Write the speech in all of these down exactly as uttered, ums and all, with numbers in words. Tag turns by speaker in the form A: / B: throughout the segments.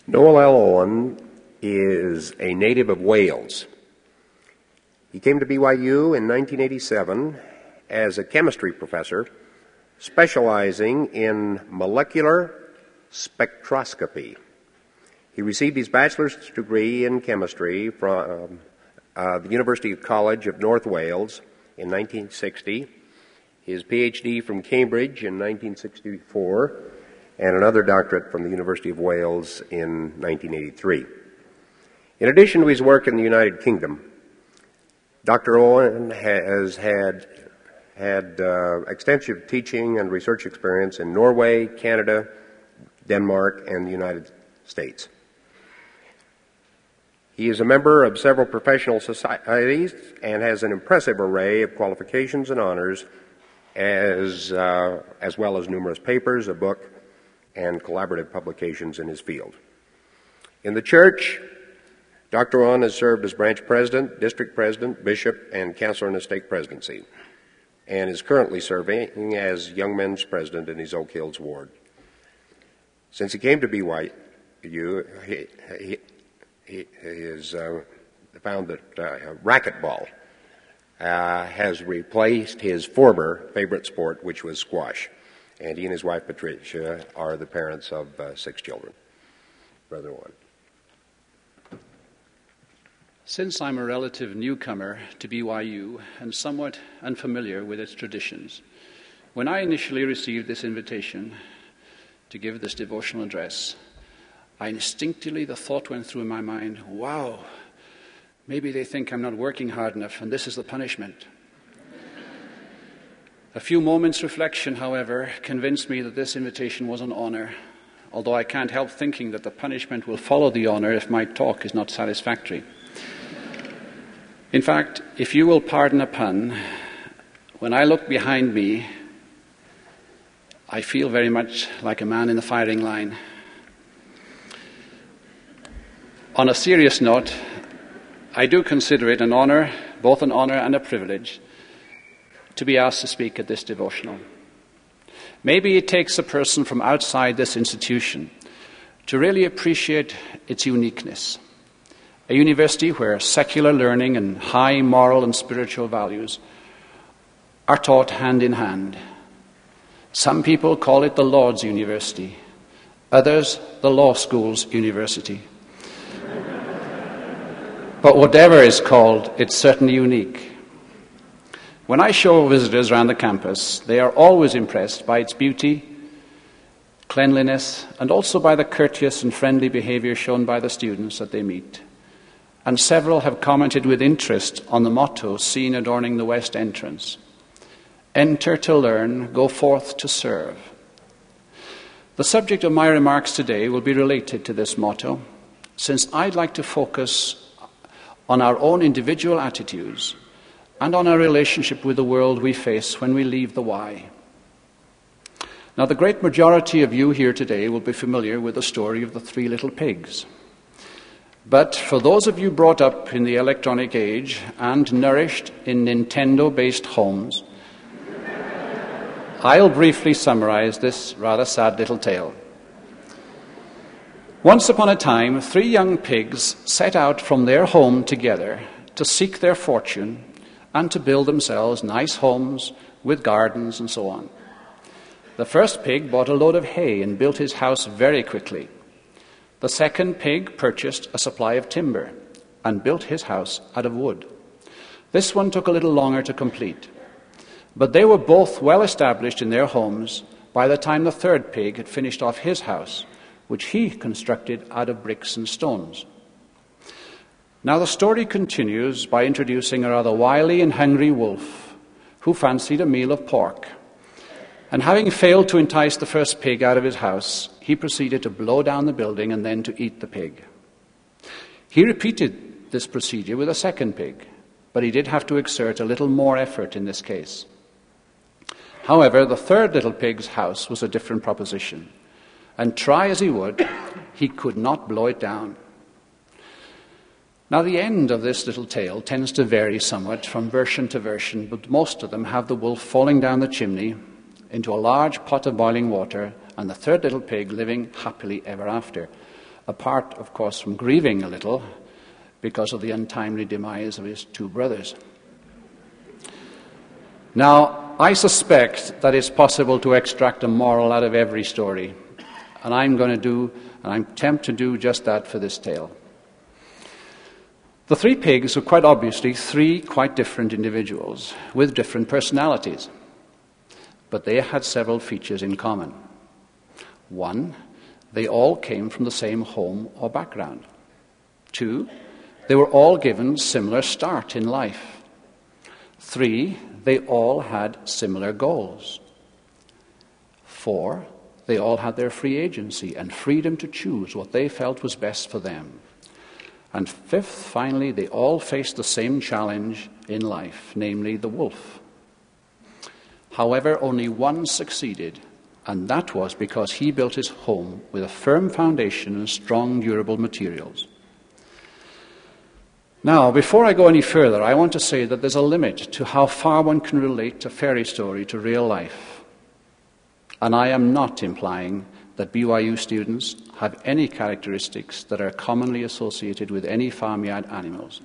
A: Noel L. Owen is a native of Wales. He came to B Y U in nineteen eighty-seven as a chemistry professor, specializing in molecular spectroscopy. He received his bachelor's degree in chemistry from uh, the University College of North Wales in nineteen sixty, his P H D from Cambridge in nineteen sixty-four, and another doctorate from the University of Wales in nineteen eighty-three. In addition to his work in the United Kingdom, Doctor Owen has had, had uh, extensive teaching and research experience in Norway, Canada, Denmark, and the United States. He is a member of several professional societies and has an impressive array of qualifications and honors, as, uh, as well as numerous papers, a book, and collaborative publications in his field. In the church, Doctor Owen has served as branch president, district president, bishop, and counselor in the stake presidency, and is currently serving as young men's president in his Oak Hills ward. Since he came to B Y U, he, he, he has uh, found that uh, racquetball uh, has replaced his former favorite sport, which was squash. And he and his wife, Patricia, are the parents of uh, six children. Brother Owen.
B: Since I'm a relative newcomer to B Y U and somewhat unfamiliar with its traditions, when I initially received this invitation to give this devotional address, I instinctively, the thought went through my mind, wow, maybe they think I'm not working hard enough and this is the punishment. A few moments' reflection, however, convinced me that this invitation was an honor, although I can't help thinking that the punishment will follow the honor if my talk is not satisfactory. In fact, if you will pardon a pun, when I look behind me, I feel very much like a man in the firing line. On a serious note, I do consider it an honor, both an honor and a privilege, to be asked to speak at this devotional. Maybe it takes a person from outside this institution to really appreciate its uniqueness. A university where secular learning and high moral and spiritual values are taught hand in hand. Some people call it the Lord's University, others the law school's university. But whatever is called, it's certainly unique. When I show visitors around the campus, they are always impressed by its beauty, cleanliness, and also by the courteous and friendly behavior shown by the students that they meet. And several have commented with interest on the motto seen adorning the west entrance: "Enter to learn, go forth to serve." The subject of my remarks today will be related to this motto, since I'd like to focus on our own individual attitudes and on our relationship with the world we face when we leave the Y. Now, the great majority of you here today will be familiar with the story of the three little pigs. But for those of you brought up in the electronic age and nourished in Nintendo-based homes, I'll briefly summarize this rather sad little tale. Once upon a time, three young pigs set out from their home together to seek their fortune and to build themselves nice homes with gardens and so on. The first pig bought a load of hay and built his house very quickly. The second pig purchased a supply of timber and built his house out of wood. This one took a little longer to complete. But they were both well established in their homes by the time the third pig had finished off his house, which he constructed out of bricks and stones. Now the story continues by introducing a rather wily and hungry wolf who fancied a meal of pork. And having failed to entice the first pig out of his house, he proceeded to blow down the building and then to eat the pig. He repeated this procedure with a second pig, but he did have to exert a little more effort in this case. However, the third little pig's house was a different proposition, and try as he would, he could not blow it down. Now, the end of this little tale tends to vary somewhat from version to version, but most of them have the wolf falling down the chimney into a large pot of boiling water and the third little pig living happily ever after. apart, of course, from grieving a little because of the untimely demise of his two brothers. Now, I suspect that it's possible to extract a moral out of every story, and I'm going to do, and I'm tempted to do just that for this tale. The three pigs were quite obviously three quite different individuals with different personalities, but they had several features in common. One, they all came from the same home or background. Two, they were all given similar start in life. Three, they all had similar goals. Four, they all had their free agency and freedom to choose what they felt was best for them. And fifth, finally, they all faced the same challenge in life, namely the wolf. However, only one succeeded, and that was because he built his home with a firm foundation and strong, durable materials. Now, before I go any further, I want to say that there's a limit to how far one can relate a fairy story to real life. And I am not implying that B Y U students have any characteristics that are commonly associated with any farmyard animals.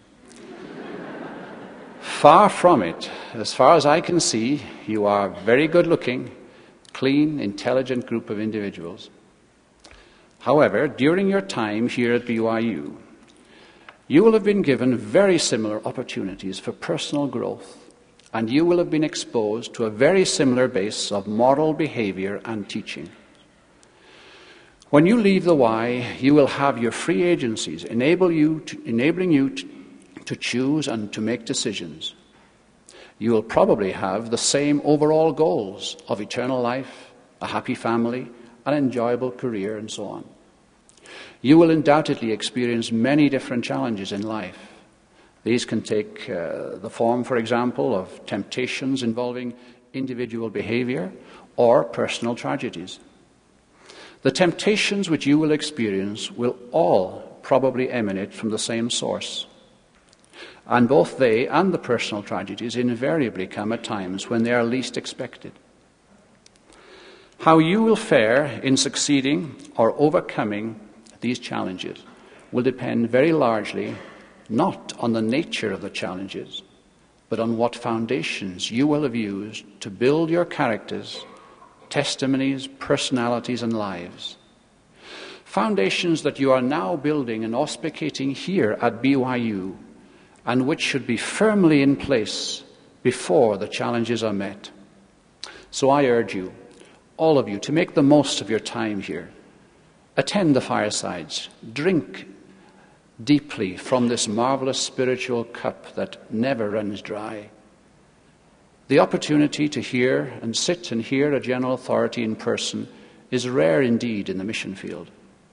B: Far from it. As far as I can see, you are a very good-looking, clean, intelligent group of individuals. However, during your time here at B Y U, you will have been given very similar opportunities for personal growth, and you will have been exposed to a very similar base of moral behavior and teaching. When you leave the Y, you will have your free agencies enable you to, enabling you to, to choose and to make decisions. You will probably have the same overall goals of eternal life, a happy family, an enjoyable career, and so on. You will undoubtedly experience many different challenges in life. These can take uh, the form, for example, of temptations involving individual behavior or personal tragedies. The temptations which you will experience will all probably emanate from the same source. And both they and the personal tragedies invariably come at times when they are least expected. How you will fare in succeeding or overcoming these challenges will depend very largely not on the nature of the challenges, but on what foundations you will have used to build your characters, testimonies, personalities, and lives. Foundations that you are now building and auspicating here at B Y U, and which should be firmly in place before the challenges are met. So I urge you, all of you, to make the most of your time here. Attend the firesides. Drink deeply from this marvelous spiritual cup that never runs dry. The opportunity to hear and sit and hear a general authority in person is rare indeed in the mission field.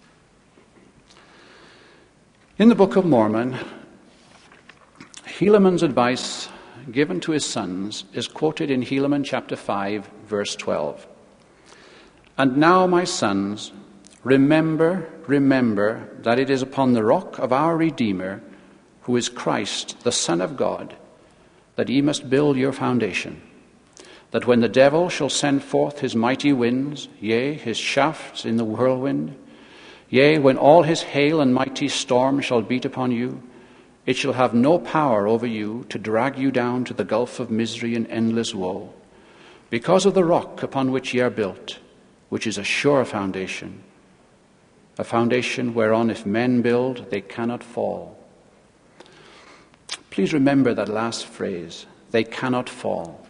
B: In the Book of Mormon, Helaman's advice given to his sons is quoted in Helaman chapter five, verse twelve. And now, my sons, remember, remember that it is upon the rock of our Redeemer, who is Christ, the Son of God, that ye must build your foundation, that when the devil shall send forth his mighty winds, yea, his shafts in the whirlwind, yea, when all his hail and mighty storm shall beat upon you, it shall have no power over you to drag you down to the gulf of misery and endless woe, because of the rock upon which ye are built, which is a sure foundation, a foundation whereon if men build, they cannot fall. Please remember that last phrase, they cannot fall.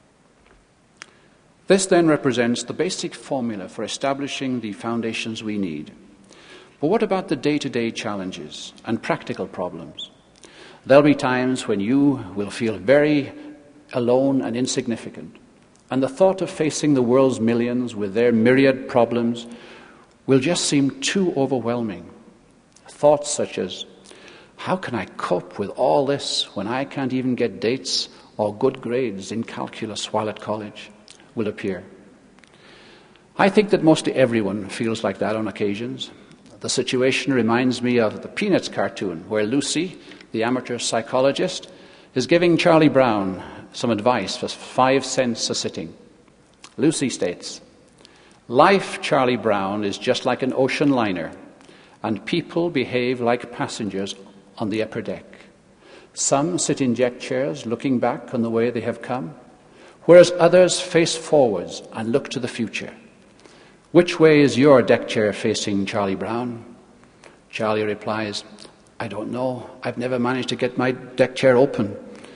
B: This then represents the basic formula for establishing the foundations we need. But what about the day-to-day challenges and practical problems? There'll be times when you will feel very alone and insignificant, and the thought of facing the world's millions with their myriad problems will just seem too overwhelming. Thoughts such as, how can I cope with all this when I can't even get dates or good grades in calculus while at college, will appear. I think that mostly everyone feels like that on occasions. The situation reminds me of the Peanuts cartoon, where Lucy, the amateur psychologist, is giving Charlie Brown some advice for five cents a sitting. Lucy states, life, Charlie Brown, is just like an ocean liner, and people behave like passengers on the upper deck. Some sit in deck chairs looking back on the way they have come, whereas others face forwards and look to the future. Which way is your deck chair facing, Charlie Brown? Charlie replies, I don't know. I've never managed to get my deck chair open.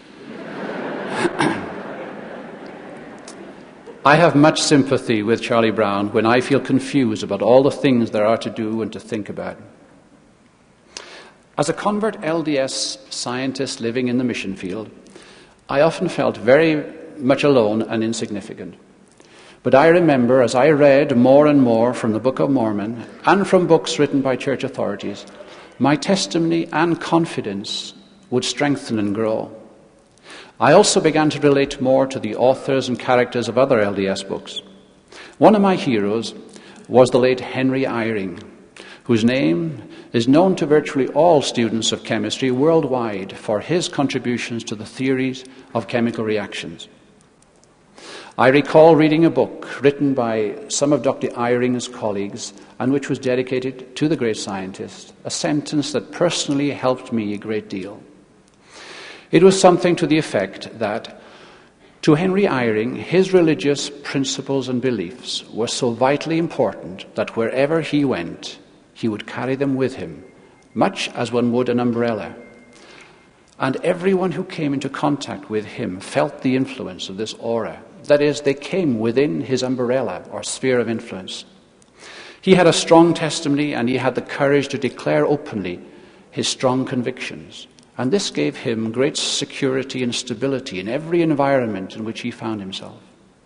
B: I have much sympathy with Charlie Brown when I feel confused about all the things there are to do and to think about. As a convert L D S scientist living in the mission field, I often felt very much alone and insignificant. But I remember as I read more and more from the Book of Mormon and from books written by church authorities, my testimony and confidence would strengthen and grow. I also began to relate more to the authors and characters of other L D S books. One of my heroes was the late Henry Eyring, whose name is known to virtually all students of chemistry worldwide for his contributions to the theories of chemical reactions. I recall reading a book written by some of Doctor Eyring's colleagues and which was dedicated to the great scientist, a sentence that personally helped me a great deal. It was something to the effect that, to Henry Eyring, his religious principles and beliefs were so vitally important that wherever he went, he would carry them with him, much as one would an umbrella. And everyone who came into contact with him felt the influence of this aura. That is, they came within his umbrella or sphere of influence. He had a strong testimony and he had the courage to declare openly his strong convictions. And this gave him great security and stability in every environment in which he found himself.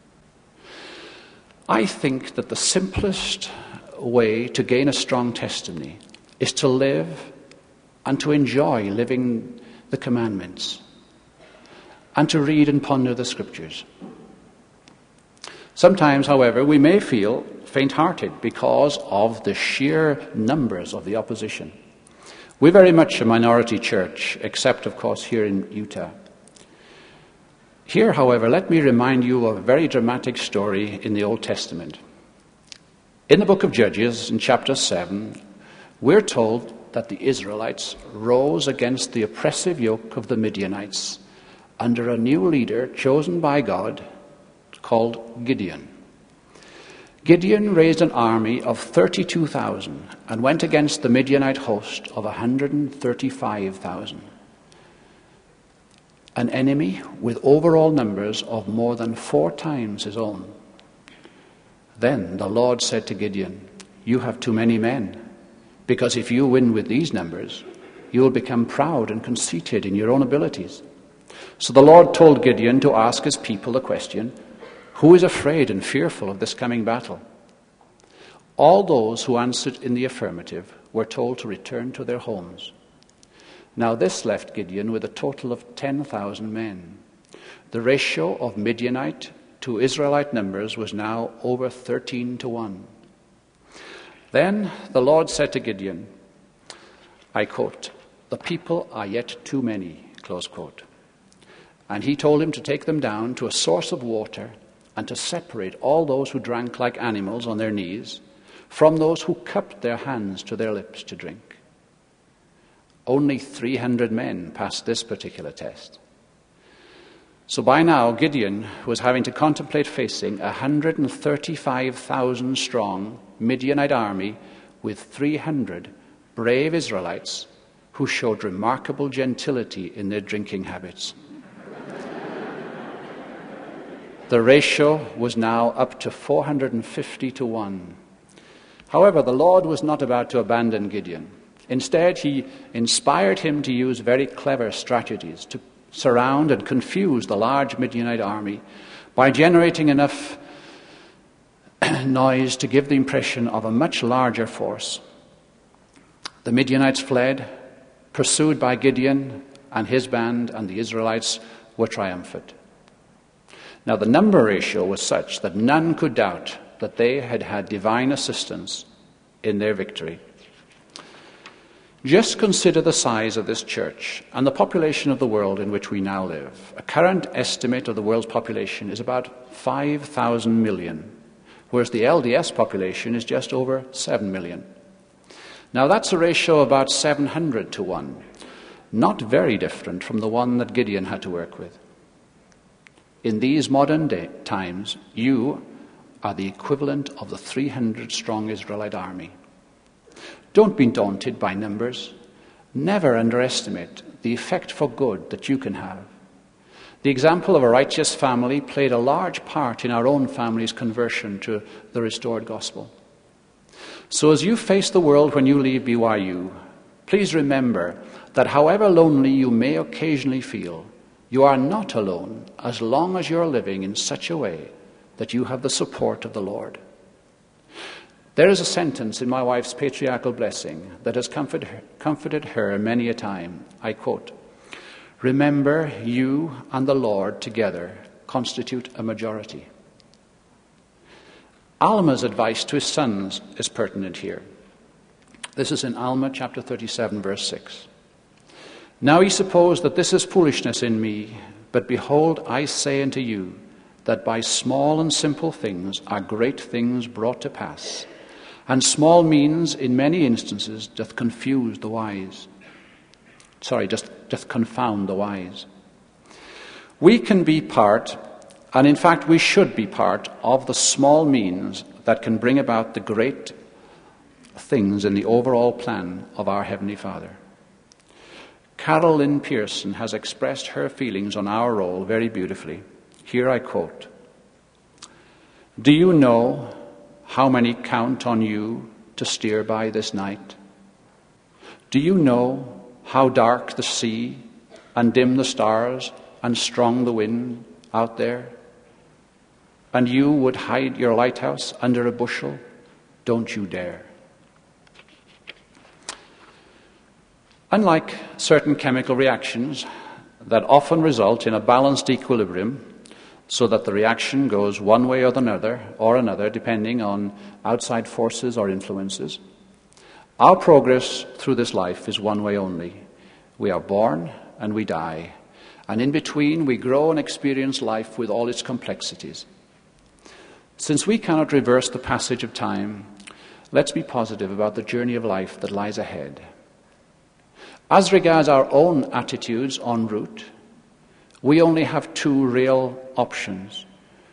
B: I think that the simplest way to gain a strong testimony is to live and to enjoy living the commandments and to read and ponder the scriptures. Sometimes, however, we may feel faint-hearted because of the sheer numbers of the opposition. We're very much a minority church, except, of course, here in Utah. Here, however, let me remind you of a very dramatic story in the Old Testament. In the book of Judges, in chapter seven, we're told that the Israelites rose against the oppressive yoke of the Midianites under a new leader chosen by God called Gideon. Gideon raised an army of thirty-two thousand and went against the Midianite host of one hundred thirty-five thousand. An enemy with overall numbers of more than four times his own. Then the Lord said to Gideon, "You have too many men, because if you win with these numbers, you will become proud and conceited in your own abilities." So the Lord told Gideon to ask his people the question, "Who is afraid and fearful of this coming battle?" All those who answered in the affirmative were told to return to their homes. Now this left Gideon with a total of ten thousand men. The ratio of Midianite to Israelite numbers was now over thirteen to one. Then the Lord said to Gideon, I quote, "The people are yet too many," close quote. And he told him to take them down to a source of water and to separate all those who drank like animals on their knees from those who cupped their hands to their lips to drink. Only three hundred men passed this particular test. So by now, Gideon was having to contemplate facing a one hundred thirty-five thousand strong Midianite army with three hundred brave Israelites who showed remarkable gentility in their drinking habits. The ratio was now up to four hundred fifty to one. However, the Lord was not about to abandon Gideon. Instead, he inspired him to use very clever strategies to surround and confuse the large Midianite army by generating enough noise to give the impression of a much larger force. The Midianites fled, pursued by Gideon and his band, and the Israelites were triumphant. Now, the number ratio was such that none could doubt that they had had divine assistance in their victory. Just consider the size of this church and the population of the world in which we now live. A current estimate of the world's population is about five thousand million, whereas the L D S population is just over seven million. Now that's a ratio of about seven hundred to one, not very different from the one that Gideon had to work with. In these modern day times, you are the equivalent of the three hundred strong Israelite army. Don't be daunted by numbers. Never underestimate the effect for good that you can have. The example of a righteous family played a large part in our own family's conversion to the restored gospel. So as you face the world when you leave B Y U, please remember that however lonely you may occasionally feel, you are not alone as long as you're living in such a way that you have the support of the Lord. There is a sentence in my wife's patriarchal blessing that has comforted her, comforted her many a time. I quote, "Remember, you and the Lord together constitute a majority." Alma's advice to his sons is pertinent here. This is in Alma chapter thirty-seven, verse six. "Now ye suppose that this is foolishness in me, but behold, I say unto you, that by small and simple things are great things brought to pass, and small means in many instances doth confuse the wise." Sorry, just, just confound the wise. We can be part, and in fact we should be part, of the small means that can bring about the great things in the overall plan of our Heavenly Father. Carol Lynn Pearson has expressed her feelings on our role very beautifully. Here I quote, "Do you know how many count on you to steer by this night? Do you know how dark the sea and dim the stars and strong the wind out there? And you would hide your lighthouse under a bushel? Don't you dare." Unlike certain chemical reactions that often result in a balanced equilibrium, so that the reaction goes one way or another, or another, depending on outside forces or influences, our progress through this life is one way only. We are born and we die, and in between we grow and experience life with all its complexities. Since we cannot reverse the passage of time, let's be positive about the journey of life that lies ahead. As regards our own attitudes en route, we only have two real options.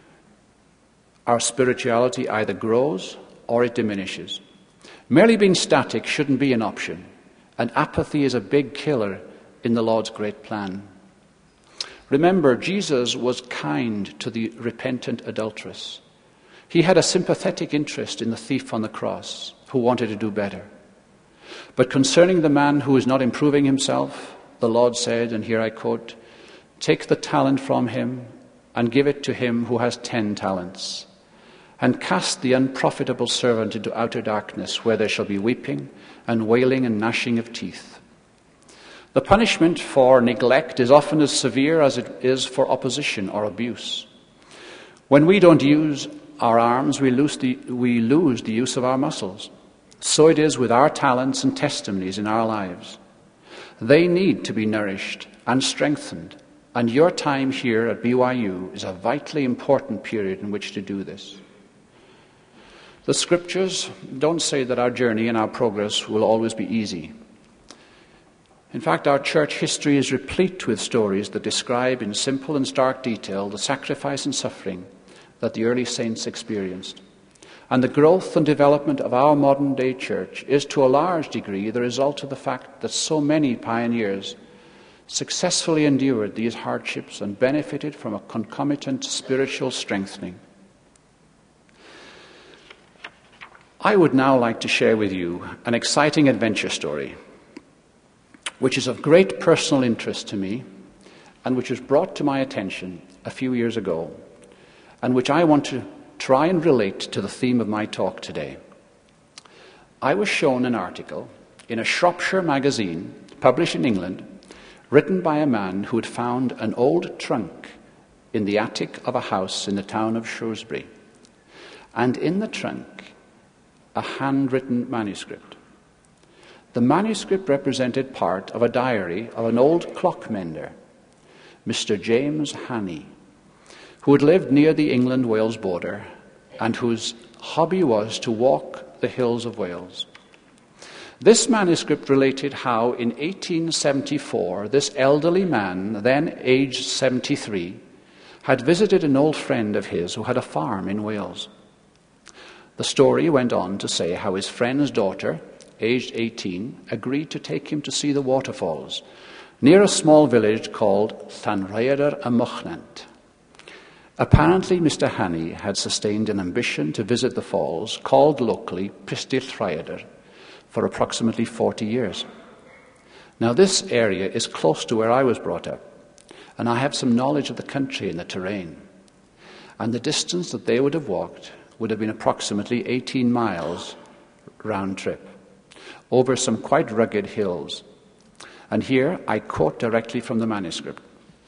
B: Our spirituality either grows or it diminishes. Merely being static shouldn't be an option, and apathy is a big killer in the Lord's great plan. Remember, Jesus was kind to the repentant adulteress. He had a sympathetic interest in the thief on the cross who wanted to do better. But concerning the man who is not improving himself, the Lord said, and here I quote, "Take the talent from him and give it to him who has ten talents, and cast the unprofitable servant into outer darkness, where there shall be weeping and wailing and gnashing of teeth." The punishment for neglect is often as severe as it is for opposition or abuse. When we don't use our arms, we lose the, we lose the use of our muscles. So it is with our talents and testimonies in our lives. They need to be nourished and strengthened, and your time here at B Y U is a vitally important period in which to do this. The scriptures don't say that our journey and our progress will always be easy. In fact, our church history is replete with stories that describe in simple and stark detail the sacrifice and suffering that the early saints experienced. And the growth and development of our modern-day church is to a large degree the result of the fact that so many pioneers successfully endured these hardships and benefited from a concomitant spiritual strengthening. I would now like to share with you an exciting adventure story, which is of great personal interest to me and which was brought to my attention a few years ago, and which I want to try and relate to the theme of my talk today. I was shown an article in a Shropshire magazine published in England, written by a man who had found an old trunk in the attic of a house in the town of Shrewsbury, and in the trunk a handwritten manuscript. The manuscript represented part of a diary of an old clockmender, Mister James Hannay, who had lived near the England-Wales border and whose hobby was to walk the hills of Wales. This manuscript related how in eighteen seventy-four this elderly man, then aged seventy-three, had visited an old friend of his who had a farm in Wales. The story went on to say how his friend's daughter, aged eighteen, agreed to take him to see the waterfalls near a small village called Llanrhaeadr y Mochnant. Apparently, Mister Hannay had sustained an ambition to visit the falls, called locally Pristill Rhaeadr, for approximately forty years. Now, this area is close to where I was brought up, and I have some knowledge of the country and the terrain. And the distance that they would have walked would have been approximately eighteen miles round trip, over some quite rugged hills. And here I quote directly from the manuscript.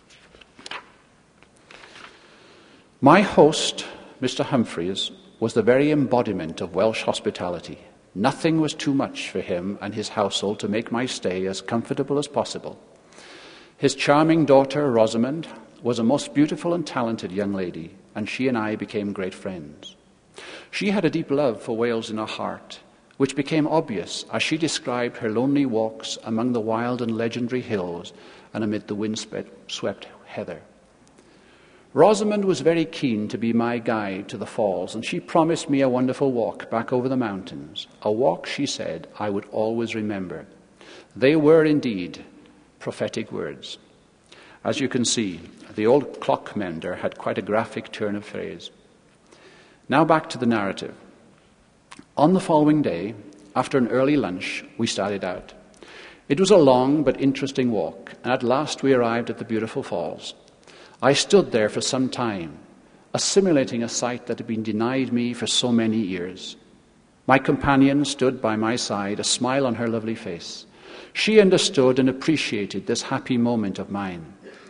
B: My host, Mister Humphreys, was the very embodiment of Welsh hospitality. Nothing was too much for him and his household to make my stay as comfortable as possible. His charming daughter, Rosamond, was a most beautiful and talented young lady, and she and I became great friends. She had a deep love for Wales in her heart, which became obvious as she described her lonely walks among the wild and legendary hills and amid the wind-swept heather. Rosamond was very keen to be my guide to the falls, and she promised me a wonderful walk back over the mountains, a walk, she said, I would always remember. They were indeed prophetic words. As you can see, the old clock mender had quite a graphic turn of phrase. Now back to the narrative. On the following day, after an early lunch, we started out. It was a long but interesting walk, and at last we arrived at the beautiful falls. I stood there for some time, assimilating a sight that had been denied me for so many years. My companion stood by my side, a smile on her lovely face. She understood and appreciated this happy moment of mine.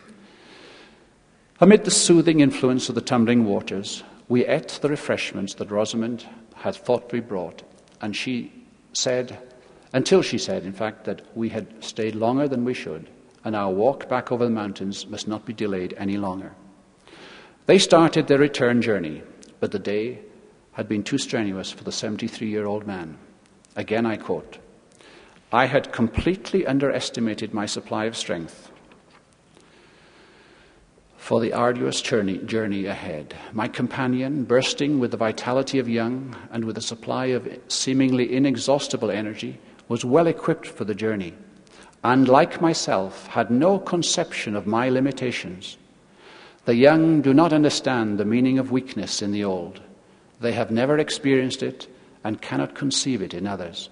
B: Amid the soothing influence of the tumbling waters, we ate the refreshments that Rosamond had thoughtfully brought, and she said, until she said, in fact, that we had stayed longer than we should, and our walk back over the mountains must not be delayed any longer. They started their return journey, but the day had been too strenuous for the seventy-three-year-old man. Again I quote, I had completely underestimated my supply of strength for the arduous journey, journey ahead. My companion, bursting with the vitality of young and with a supply of seemingly inexhaustible energy, was well equipped for the journey, and like myself, had no conception of my limitations. The young do not understand the meaning of weakness in the old. They have never experienced it and cannot conceive it in others.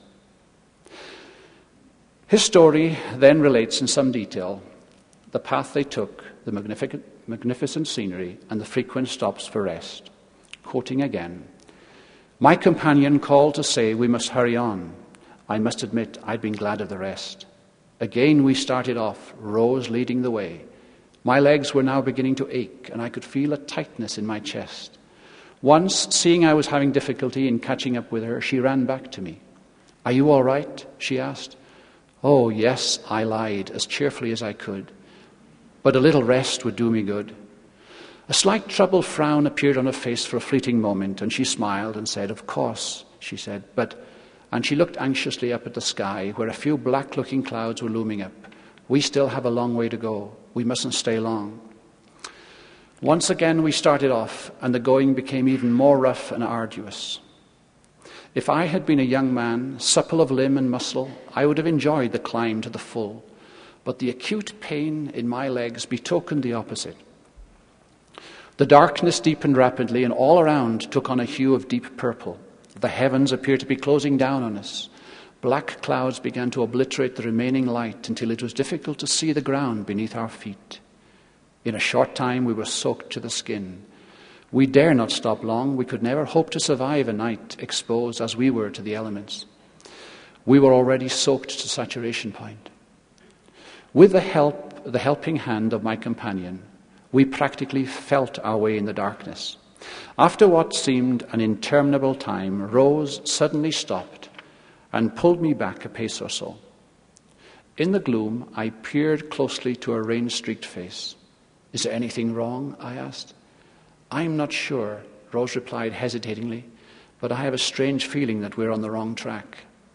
B: His story then relates in some detail the path they took, the magnificent, magnificent scenery, and the frequent stops for rest. Quoting again, my companion called to say we must hurry on. I must admit I'd been glad of the rest. Again we started off, Rose leading the way. My legs were now beginning to ache, and I could feel a tightness in my chest. Once, seeing I was having difficulty in catching up with her, she ran back to me. Are you all right? She asked. Oh, yes, I lied, as cheerfully as I could. But a little rest would do me good. A slight troubled frown appeared on her face for a fleeting moment, and she smiled and said, of course, she said, but... And she looked anxiously up at the sky, where a few black-looking clouds were looming up. We still have a long way to go. We mustn't stay long. Once again we started off, and the going became even more rough and arduous. If I had been a young man, supple of limb and muscle, I would have enjoyed the climb to the full. But the acute pain in my legs betokened the opposite. The darkness deepened rapidly, and all around took on a hue of deep purple. The heavens appeared to be closing down on us. Black clouds began to obliterate the remaining light until it was difficult to see the ground beneath our feet. In a short time we were soaked to the skin. We dare not stop long. We could never hope to survive a night exposed as we were to the elements. We were already soaked to saturation point. With the help, the helping hand of my companion, we practically felt our way in the darkness. After what seemed an interminable time, Rose suddenly stopped and pulled me back a pace or so. In the gloom, I peered closely to her rain-streaked face. Is there anything wrong? I asked. I'm not sure, Rose replied hesitatingly, but I have a strange feeling that we're on the wrong track.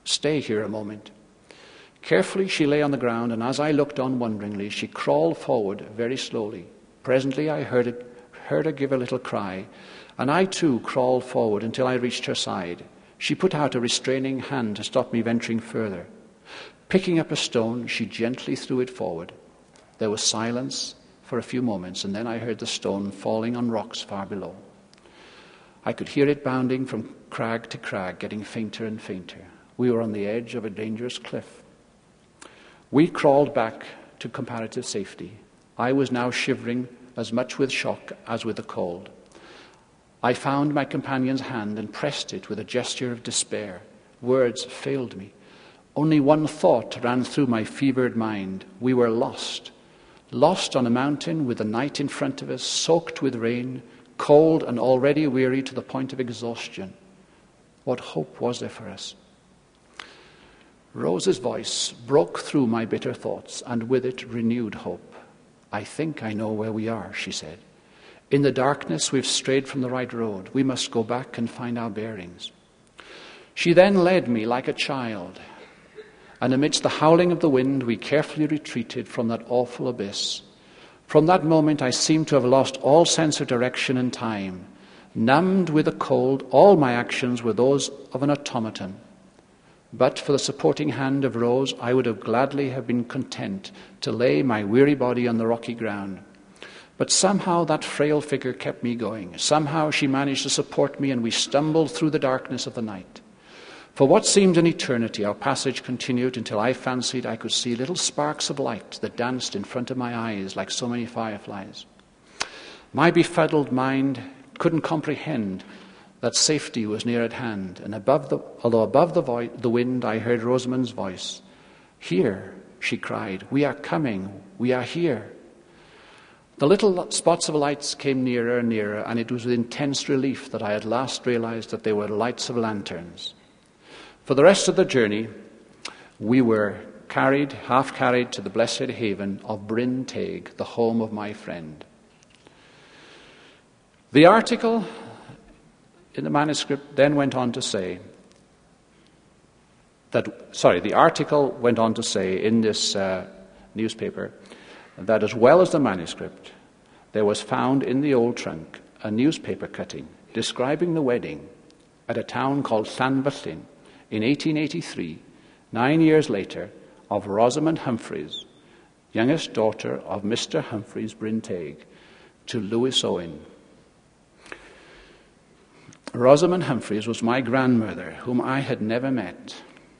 B: Stay here a moment." Carefully she lay on the ground, and as I looked on wonderingly, she crawled forward very slowly. Presently I heard, it, heard her give a little cry, and I too crawled forward until I reached her side. She put out a restraining hand to stop me venturing further. Picking up a stone, she gently threw it forward. There was silence for a few moments, and then I heard the stone falling on rocks far below. I could hear it bounding from crag to crag, getting fainter and fainter. We were on the edge of a dangerous cliff. We crawled back to comparative safety. I was now shivering as much with shock as with the cold. I found my companion's hand and pressed it with a gesture of despair. Words failed me. Only one thought ran through my fevered mind. We were lost. Lost on a mountain with the night in front of us, soaked with rain, cold and already weary to the point of exhaustion. What hope was there for us? Rose's voice broke through my bitter thoughts, and with it renewed hope. "I think I know where we are," she said. "In the darkness we've strayed from the right road. We must go back and find our bearings." She then led me like a child, and amidst the howling of the wind we carefully retreated from that awful abyss. From that moment I seemed to have lost all sense of direction and time. Numbed with the cold, all my actions were those of an automaton. But for the supporting hand of Rose, I would have gladly have been content to lay my weary body on the rocky ground. But somehow that frail figure kept me going. Somehow she managed to support me, and we stumbled through the darkness of the night. For what seemed an eternity, our passage continued until I fancied I could see little sparks of light that danced in front of my eyes like so many fireflies. My befuddled mind couldn't comprehend that safety was near at hand, and above the, although above the, vo- the wind I heard Rosamond's voice. "Here," she cried, "we are coming, we are here." The little spots of lights came nearer and nearer, and it was with intense relief that I at last realized that they were lights of lanterns. For the rest of the journey, we were carried, half carried to the blessed haven of Bryn Teg, the home of my friend. The article in the manuscript then went on to say that, sorry, the article went on to say in this uh, newspaper that as well as the manuscript, there was found in the old trunk a newspaper cutting describing the wedding at a town called Llanfyllin in eighteen eighty-three, nine years later, of Rosamond Humphreys, youngest daughter of Mister Humphreys Bryn Teg, to Lewis Owen. Rosamond Humphreys was my grandmother, whom I had never met.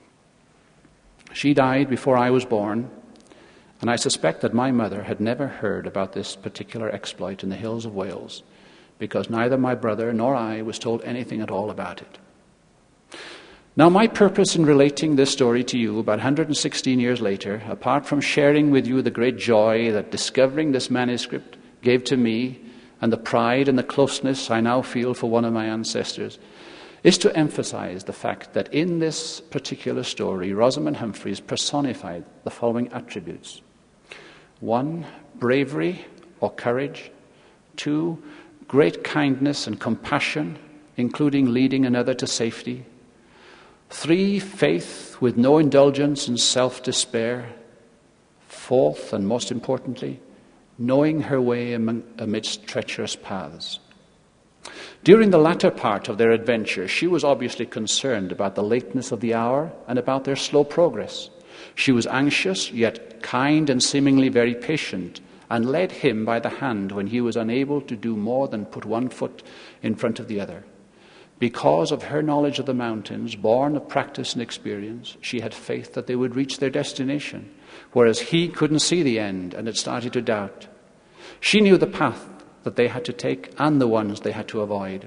B: She died before I was born, and I suspect that my mother had never heard about this particular exploit in the hills of Wales, because neither my brother nor I was told anything at all about it. Now, my purpose in relating this story to you about one hundred sixteen years later, apart from sharing with you the great joy that discovering this manuscript gave to me, and the pride and the closeness I now feel for one of my ancestors, is to emphasize the fact that in this particular story, Rosamond Humphreys personified the following attributes. One, bravery or courage. Two, great kindness and compassion, including leading another to safety. Three, faith with no indulgence and self-despair. Fourth, and most importantly, knowing her way among, amidst treacherous paths. During the latter part of their adventure, she was obviously concerned about the lateness of the hour and about their slow progress. She was anxious, yet kind and seemingly very patient, and led him by the hand when he was unable to do more than put one foot in front of the other. Because of her knowledge of the mountains, born of practice and experience, she had faith that they would reach their destination, whereas he couldn't see the end and had started to doubt. She knew the path that they had to take and the ones they had to avoid.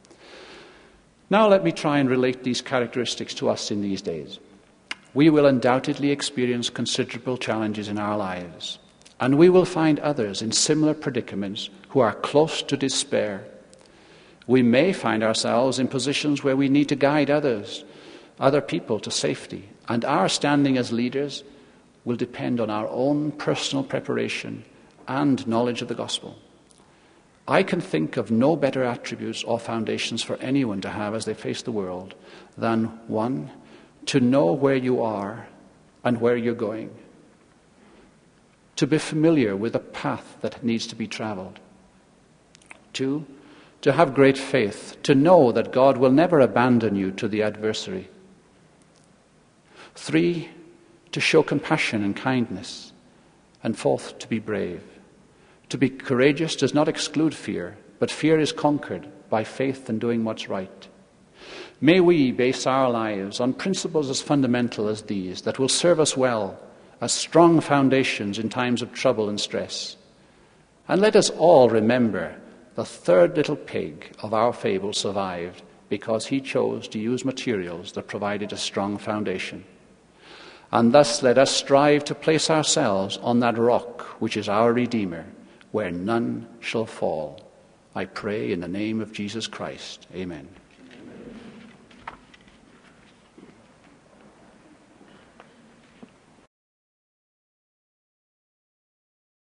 B: Now let me try and relate these characteristics to us in these days. We will undoubtedly experience considerable challenges in our lives, and we will find others in similar predicaments who are close to despair. We may find ourselves in positions where we need to guide others, other people to safety, and our standing as leaders will depend on our own personal preparation and knowledge of the gospel. I can think of no better attributes or foundations for anyone to have as they face the world than, one, to know where you are and where you're going, to be familiar with the path that needs to be traveled. Two, to have great faith, to know that God will never abandon you to the adversary. Three, to show compassion and kindness. And fourth, to be brave. To be courageous does not exclude fear, but fear is conquered by faith in doing what's right. May we base our lives on principles as fundamental as these that will serve us well as strong foundations in times of trouble and stress. And let us all remember the third little pig of our fable survived because he chose to use materials that provided a strong foundation. And thus let us strive to place ourselves on that rock which is our Redeemer, where none shall fall. I pray in the name of Jesus Christ. Amen.